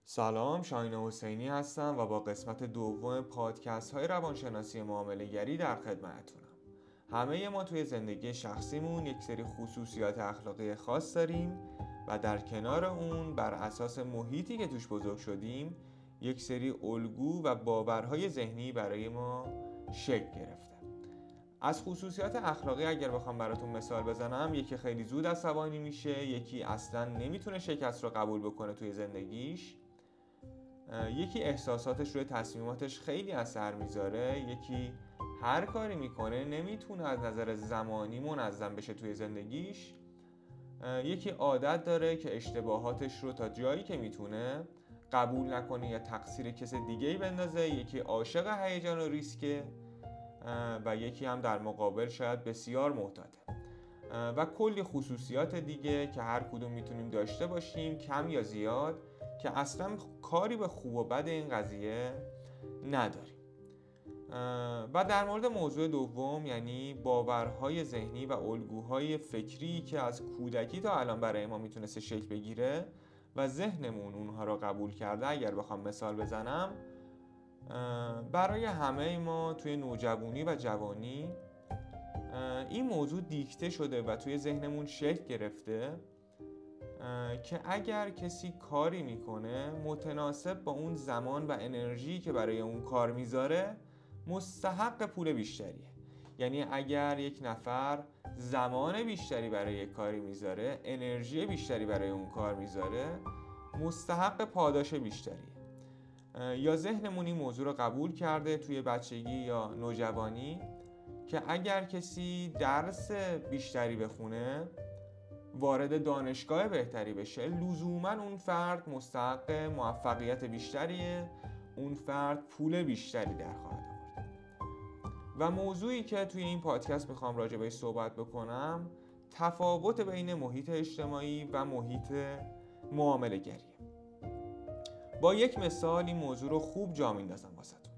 سلام، شاهین حسینی هستم و با قسمت دوم پادکست های روانشناسی معامله‌گری در خدمتتونم. همه ما توی زندگی شخصیمون یک سری خصوصیات اخلاقی خاص داریم و در کنار اون بر اساس محیطی که توش بزرگ شدیم یک سری الگو و باورهای ذهنی برای ما شکل گرفته. از خصوصیات اخلاقی اگر بخوام براتون مثال بزنم، یکی خیلی زود عصبانی میشه، یکی اصلا نمیتونه شکست رو قبول بکنه توی زندگیش، یکی احساساتش روی تصمیماتش خیلی اثر میذاره، یکی هر کاری میکنه نمیتونه از نظر زمانی منظم بشه توی زندگیش، یکی عادت داره که اشتباهاتش رو تا جایی که میتونه قبول نکنه یا تقصیر کس دیگه‌ای بندازه، یکی عاشق هیجان و ریسکه و یکی هم در مقابل شاید بسیار معتاده و کلی خصوصیات دیگه که هر کدوم میتونیم داشته باشیم، کم یا زیاد، که اصلا کاری به خوب و بد این قضیه نداریم. و در مورد موضوع دوم، یعنی باورهای ذهنی و الگوهای فکری که از کودکی تا الان برای ما میتونسته شکل بگیره و ذهنمون اونها رو قبول کرده، اگر بخوام مثال بزنم، برای همه ما توی نوجوانی و جوانی این موضوع دیکته شده و توی ذهنمون شکل گرفته که اگر کسی کاری میکنه متناسب با اون زمان و انرژی که برای اون کار میذاره مستحق پول بیشتریه. یعنی اگر یک نفر زمان بیشتری برای یک کاری میذاره، انرژی بیشتری برای اون کار میذاره، مستحق پاداش بیشتریه. یا ذهنمون این موضوع رو قبول کرده توی بچگی یا نوجوانی که اگر کسی درس بیشتری بخونه، وارد دانشگاه بهتری بشه، لزوما اون فرد مستحق موفقیت بیشتریه، اون فرد پول بیشتری در خواهد آورد. و موضوعی که توی این پادکست میخوام راجع بهش صحبت بکنم، تفاوت بین محیط اجتماعی و محیط معامله گریه. با یک مثال این موضوع رو خوب جا میندازم واسهتون.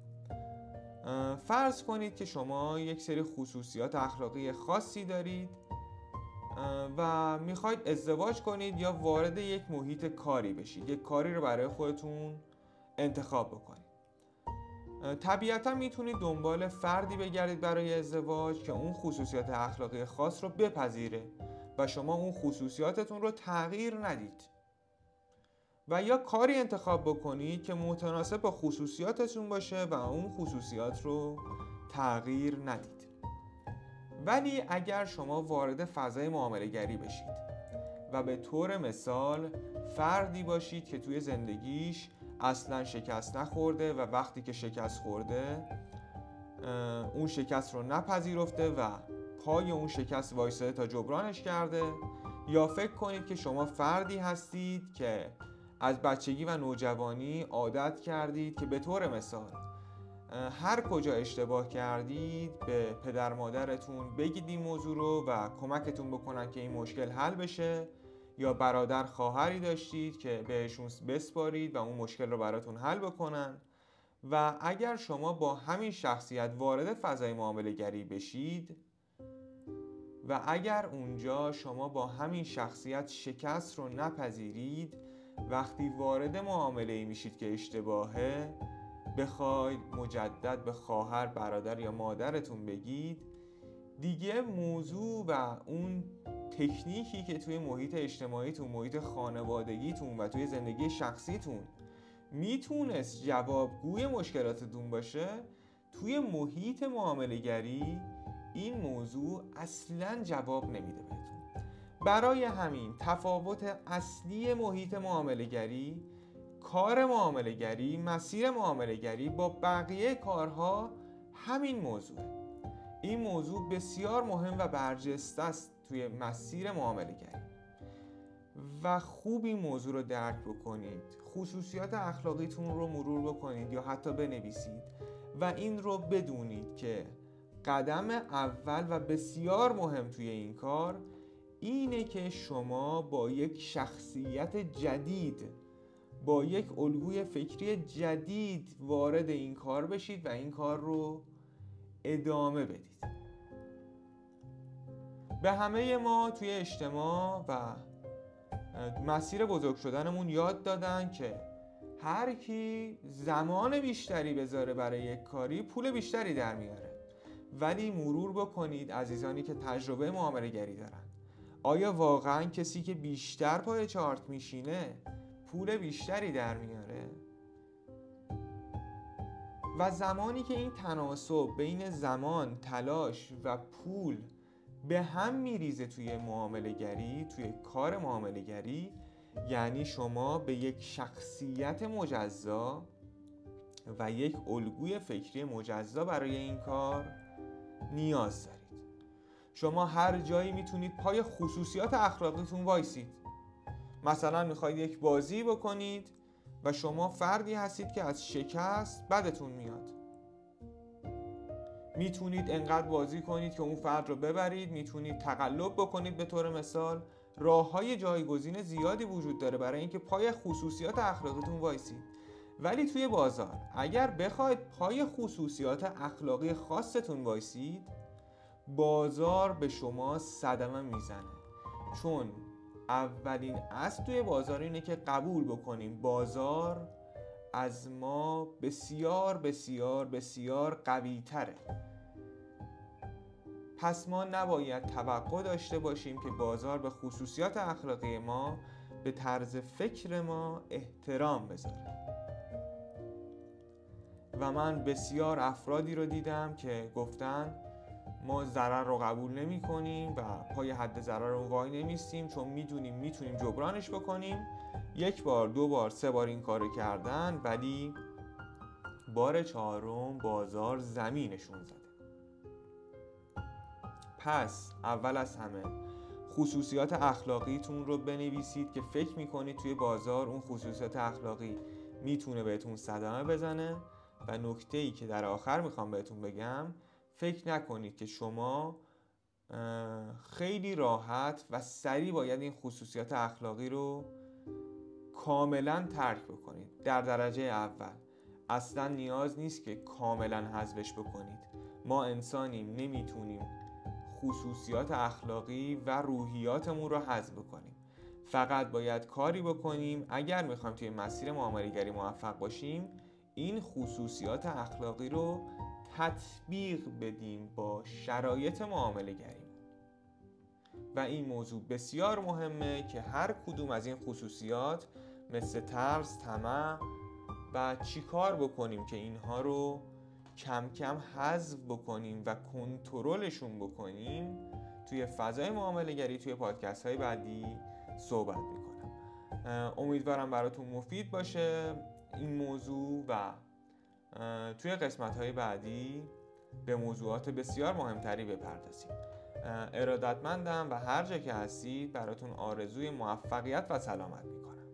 فرض کنید که شما یک سری خصوصیات اخلاقی خاصی دارید و میخواید ازدواج کنید یا وارد یک محیط کاری بشید، یک کاری رو برای خودتون انتخاب بکنید. طبیعتا میتونید دنبال فردی بگردید برای ازدواج که اون خصوصیات اخلاقی خاص رو بپذیره و شما اون خصوصیاتتون رو تغییر ندید، و یا کاری انتخاب بکنید که متناسب با خصوصیاتتون باشه و اون خصوصیات رو تغییر ندید. ولی اگر شما وارد فضای معامله گری بشید و به طور مثال فردی باشید که توی زندگیش اصلا شکست نخورده و وقتی که شکست خورده اون شکست رو نپذیرفته و پای اون شکست وایساده تا جبرانش کرده، یا فکر کنید که شما فردی هستید که از بچگی و نوجوانی عادت کردید که به طور مثال هر کجا اشتباه کردید به پدر مادرتون بگید این موضوع رو و کمکتون بکنن که این مشکل حل بشه، یا برادر خواهری داشتید که بهشون بسپارید و اون مشکل رو براتون حل بکنن. و اگر شما با همین شخصیت وارد فضای معامله گری بشید و اگر اونجا شما با همین شخصیت شکست رو نپذیرید، وقتی وارد معامله میشید که اشتباهه، بخواید مجدد به خواهر، برادر یا مادرتون بگید، دیگه موضوع و اون تکنیکی که توی محیط اجتماعیتون، محیط خانوادگیتون و توی زندگی شخصیتون میتونست جوابگوی مشکلاتتون باشه، توی محیط معامله گری این موضوع اصلاً جواب نمیده بهتون. برای همین تفاوت اصلی محیط معامله گری، کار معامله گری، مسیر معامله گری با بقیه کارها همین موضوعه. این موضوع بسیار مهم و برجسته است توی مسیر معامله گری و خوب این موضوع رو درک بکنید. خصوصیات اخلاقیتون رو مرور بکنید یا حتی بنویسید و این رو بدونید که قدم اول و بسیار مهم توی این کار اینه که شما با یک شخصیت جدید، با یک الگوی فکری جدید وارد این کار بشید و این کار رو ادامه بدید. به همه ما توی اجتماع و مسیر بزرگ شدنمون یاد دادن که هر کی زمان بیشتری بذاره برای یک کاری پول بیشتری در میاره. ولی مرور بکنید عزیزانی که تجربه معامله گری دارن، آیا واقعا کسی که بیشتر پای چارت میشینه پول بیشتری در میاره؟ و زمانی که این تناسب بین زمان، تلاش و پول به هم میریزه توی معامله گری، توی کار معامله گری، یعنی شما به یک شخصیت مجزا و یک الگوی فکری مجزا برای این کار نیاز دارید. شما هر جایی میتونید پای خصوصیات اخلاقیتون وایسید. مثلا میخواید یک بازی بکنید و شما فردی هستید که از شکست بدتون میاد. میتونید انقدر بازی کنید که اون فرد رو ببرید، میتونید تقلب بکنید. به طور مثال راه‌های جایگزین زیادی وجود داره برای اینکه پای خصوصیات اخلاقیتون وایسید. ولی توی بازار اگر بخواید پای خصوصیات اخلاقی خاصتون وایسید، بازار به شما صدمه میزنه. چون اولین اصل توی بازار اینه که قبول بکنیم بازار از ما بسیار بسیار بسیار قوی تره. پس ما نباید توقع داشته باشیم که بازار به خصوصیات اخلاقی ما، به طرز فکر ما احترام بذاره. و من بسیار افرادی رو دیدم که گفتن ما ضرر رو قبول نمی کنیم و پای حد ضرر رو وای نمیستیم، چون میدونیم میتونیم جبرانش بکنیم. یک بار، دو بار، سه بار این کارو کردن، ولی بار چهارم بازار زمینشون زده. پس اول از همه خصوصیات اخلاقیتون رو بنویسید که فکر میکنید توی بازار اون خصوصیات اخلاقی میتونه بهتون صدمه بزنه. و نکته‌ای که در آخر میخوام بهتون بگم، فکر نکنید که شما خیلی راحت و سریع باید این خصوصیات اخلاقی رو کاملا ترک بکنید. در درجه اول اصلا نیاز نیست که کاملا حذفش بکنید. ما انسانیم، نمیتونیم خصوصیات اخلاقی و روحیاتمون رو حذف بکنیم. فقط باید کاری بکنیم اگر میخوایم توی مسیر معامله‌گری موفق باشیم، این خصوصیات اخلاقی رو تطبیق بدیم با شرایط معامله‌گری. و این موضوع بسیار مهمه که هر کدوم از این خصوصیات مثل ترس، طمع و چیکار بکنیم که اینها رو کم کم حذف بکنیم و کنترلشون بکنیم، توی فضای معامله‌گری توی پادکست های بعدی صحبت میکنم. امیدوارم براتون مفید باشه این موضوع و توی قسمت های بعدی به موضوعات بسیار مهمتری بپردازیم. ارادتمندم و هر جا که هستید براتون آرزوی موفقیت و سلامت میکنم.